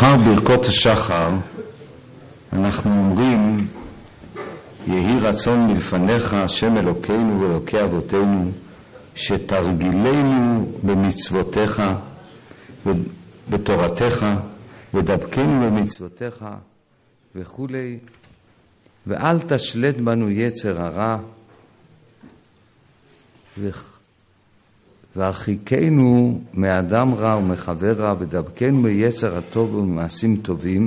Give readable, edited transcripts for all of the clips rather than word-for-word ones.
אחר ברכות השחר אנחנו אומרים: יהי רצון מלפניך השם אלוקינו ואלוקי אבותינו שתרגילנו במצוותיך ובתורתך ודבקנו במצוותיך וכולי, ואל תשלט בנו יצר הרע, והרחיקנו מאדם רע ומחבר רע, ודבקנו ביצר הטוב ומעשים טובים,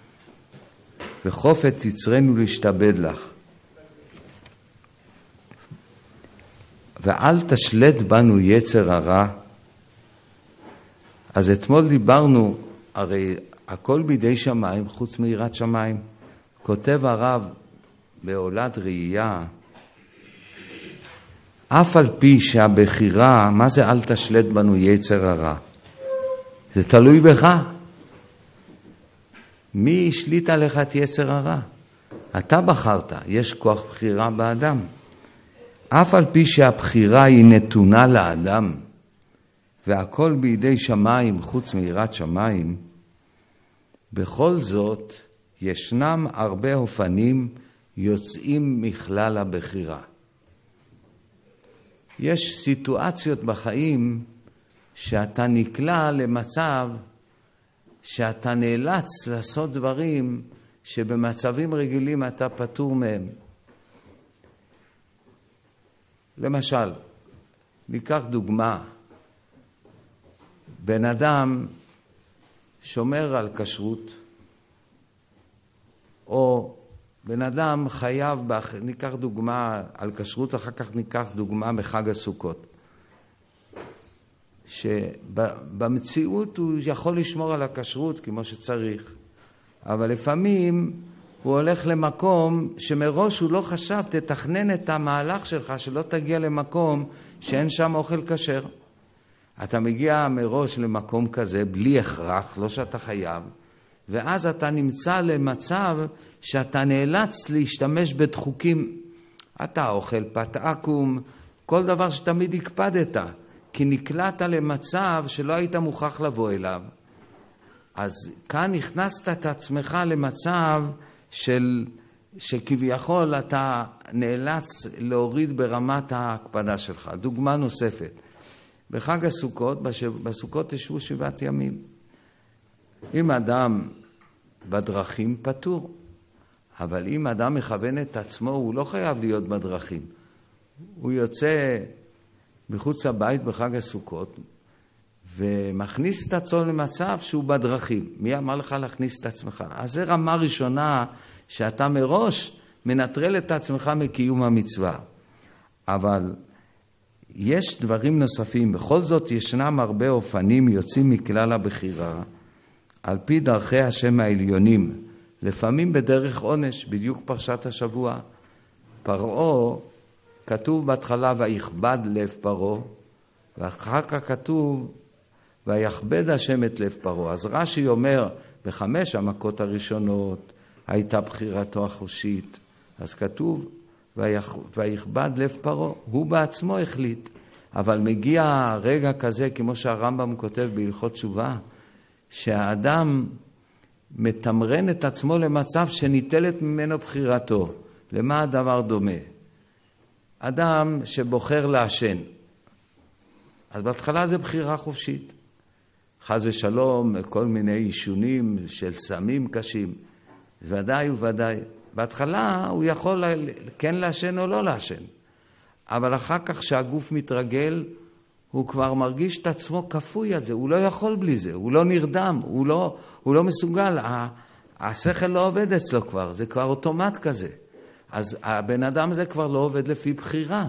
וחופת תצרנו להשתבד לך. ואל תשלט בנו יצר הרע. אז אתמול דיברנו, הרי הכל בידי שמיים חוץ מיראת שמיים. כותב הרב בעולת ראייה, אף על פי שהבחירה, מה זה אל תשלט בנו יצר הרע? זה תלוי בך. מי השליט עליך את יצר הרע? אתה בחרת, יש כוח בחירה באדם. אף על פי שהבחירה היא נתונה לאדם, והכל בידי שמיים חוץ מיראת שמיים, בכל זאת ישנם הרבה אופנים יוצאים מכלל הבחירה. יש סיטואציות בחיים שאתה נקלע למצב שאתה נאלץ לעשות דברים שבמצבים רגילים אתה פטור מהם. למשל, ניקח דוגמה, בן אדם שומר על כשרות, או בן אדם חייב, ניקח דוגמה על כשרות, אחר כך ניקח דוגמה בחג הסוכות. שבמציאות הוא יכול לשמור על הכשרות כמו שצריך, אבל לפעמים הוא הולך למקום שמראש הוא לא חשב, תתכנן את המהלך שלך שלא תגיע למקום שאין שם אוכל כשר. אתה מגיע מראש למקום כזה בלי הכרח, לא שאתה חייב, ואז אתה נמצא למצב שאתה נאלץ להשתמש בדחוקים. אתה אוכל פת עקום, כל דבר שתמיד הקפדת, כי נקלעת למצב שלא היית מוכרח לבוא אליו. אז כאן הכנסת את עצמך למצב שכביכול אתה נאלץ להוריד ברמת ההקפדה שלך. דוגמה נוספת, בחג הסוכות, בסוכות ישבו 7 ימים. אם אדם בדרכים פטור, אבל אם אדם מכוון את עצמו, הוא לא חייב להיות בדרכים. הוא יוצא מחוץ הבית בחג הסוכות, ומכניס את עצמו למצב שהוא בדרכים. מי אמר לך להכניס את עצמך? אז זה רמה ראשונה שאתה מראש מנטרל את עצמך מקיום המצווה. אבל יש דברים נוספים. בכל זאת ישנם הרבה אופנים יוצאים מכלל הבחירה, על פי דרכי השם העליונים. לפעמים בדרך עונש, בדיוק פרשת השבוע. פרעה, כתוב בהתחלה ויכבד לב פרעה, ואחר כך כתוב ויכבד השם את לב פרעה. אז רש"י אומר, ב5 המכות הראשונות הייתה בחירתו החושית. אז כתוב ויכבד לב פרעה, הוא בעצמו החליט. אבל מגיע רגע כזה, כמו שהרמב"ם כותב בהלכות תשובה, שהאדם מתמרן את עצמו למצב שניטלת ממנו בחירתו. למה הדבר דומה? אדם שבוחר לעשן, אז בהתחלה זה בחירה חופשית. חס ושלום, כל מיני עישונים של סמים קשים, ודאי וודאי. בהתחלה הוא יכול כן לעשן או לא לעשן, אבל אחר כך שהגוף מתרגל, הוא כבר מרגיש את עצמו כפוי על זה, הוא לא יכול בלי זה, הוא לא נרדם, הוא לא מסוגל, השכל לא עובד אצלו כבר, זה כבר אוטומט כזה. אז הבן אדם הזה כבר לא עובד לפי בחירה,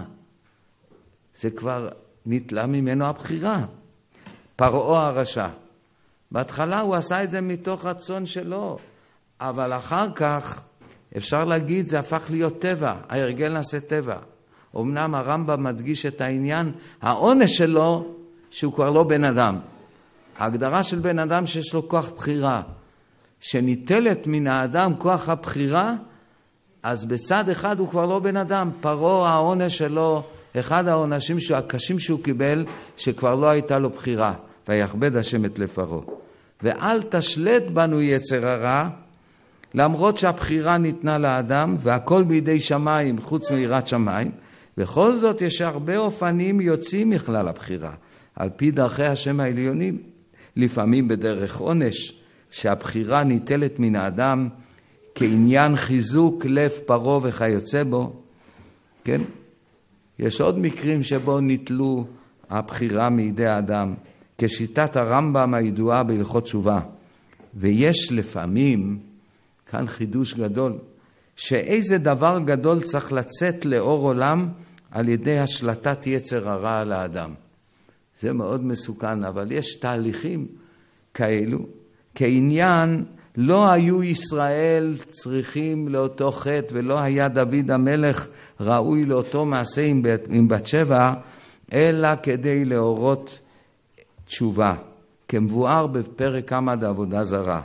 זה כבר נטלה ממנו הבחירה. פרעה הרשע, בהתחלה הוא עשה את זה מתוך רצון שלו, אבל אחר כך אפשר להגיד זה הפך להיות טבע, ההרגל נעשה טבע. אמנם הרמב"ם מדגיש את העניין, העונש שלו שהוא כבר לא בן אדם. ההגדרה של בן אדם שיש לו כוח בחירה, שניטלת מן האדם כוח הבחירה, אז בצד אחד הוא כבר לא בן אדם. פרעה, העונש שלו, אחד העונשים הקשים שהוא קיבל, שכבר לא הייתה לו בחירה. ויכבד השם את לב פרעה. ואל תשלט בנו יצר הרע, למרות שהבחירה ניתנה לאדם והכל בידי שמיים חוץ מיראת שמיים, בכל זאת יש הרבה אופנים יוצאים מכלל הבחירה, על פי דרכי השם העליונים, לפעמים בדרך עונש, שהבחירה ניטלת מן האדם כעניין חיזוק לב פרעה וכיוצא בו, כן? יש עוד מקרים שבו ניטלו הבחירה מידי האדם, כשיטת הרמב"ם הידועה בהלכות תשובה. ויש לפעמים, כאן חידוש גדול, שאיזה דבר גדול צריך לצאת לאור עולם על ידי השלטת יצר הרע על האדם. זה מאוד מסוכן, אבל יש תהליכים כאלו, כעניין לא היו ישראל צריכים לאותו חטא, ולא היה דוד המלך ראוי לאותו מעשה עם בת שבע, אלא כדי להורות תשובה, כמבואר בפרק כמה דעבודה זרה.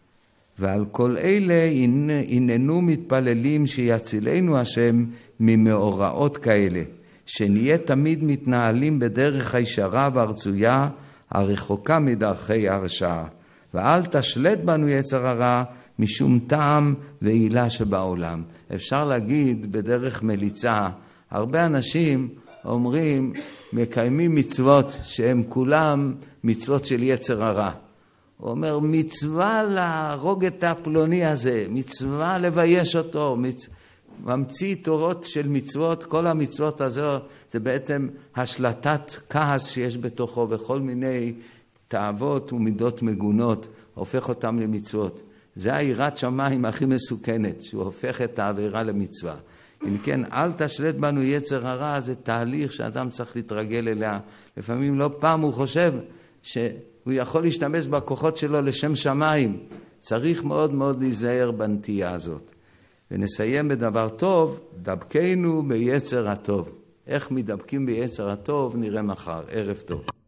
ועל כל אלה הננו מתפללים שיצילנו השם ממאורעות כאלה, שנהיה תמיד מתנהלים בדרך הישרה והרצויה, הרחוקה מדרכי הרשעה. ואל תשלט בנו יצר הרע משום טעם ועילה שבעולם. אפשר להגיד בדרך מליצה, הרבה אנשים אומרים, מקיימים מצוות שהם כולם מצוות של יצר הרע. הוא אומר, מצווה להרוג את הפלוני הזה, מצווה לבייש אותו, ממציא תורות של מצוות, כל המצוות הזו זה בעצם השלטת כעס שיש בתוכו וכל מיני תאוות ומידות מגונות, הופך אותם למצוות. זה היראת שמיים הכי מסוכנת, שהוא הופך את העבירה למצווה. אם כן, אל תשלט בנו יצר הרע, זה תהליך שאדם צריך להתרגל אליה. לפעמים לא פעם הוא חושב שהוא יכול להשתמש בכוחות שלו לשם שמיים. צריך מאוד מאוד להיזהר בנטייה הזאת. ונסיים בדבר טוב, דבקנו ביצר הטוב. איך מדבקים ביצר הטוב נראה מחר. ערב טוב.